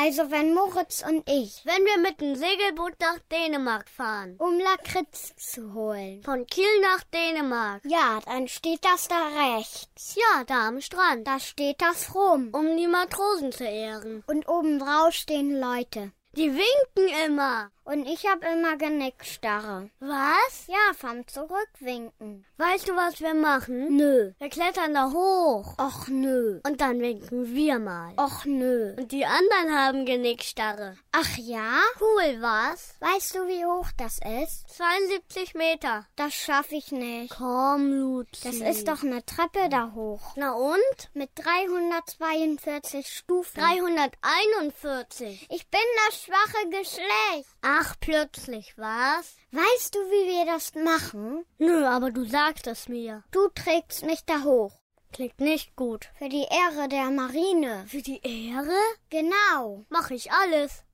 Also wenn Moritz und ich, wenn wir mit dem Segelboot nach Dänemark fahren, um Lakritz zu holen. Von Kiel nach Dänemark. Ja, dann steht das da rechts. Ja, da am Strand. Da steht das rum. Um die Matrosen zu ehren. Und oben drauf stehen Leute. Die winken immer. Und ich hab immer Genickstarre. Was? Ja, vom Zurückwinken. Weißt du, was wir machen? Nö. Wir klettern da hoch. Och nö. Und dann winken wir mal. Och nö. Und die anderen haben Genickstarre. Ach ja? Cool, was? Weißt du, wie hoch das ist? 72 Meter. Das schaff ich nicht. Komm, Luzi. Das ist doch eine Treppe da hoch. Na und? Mit 342 Stufen. 341. Ich bin das schwache Geschlecht. Ach, plötzlich, was? Weißt du, wie wir das machen? Nö, aber du sagst es mir. Du trägst mich da hoch. Klingt nicht gut. Für die Ehre der Marine. Für die Ehre? Genau. Mach ich alles.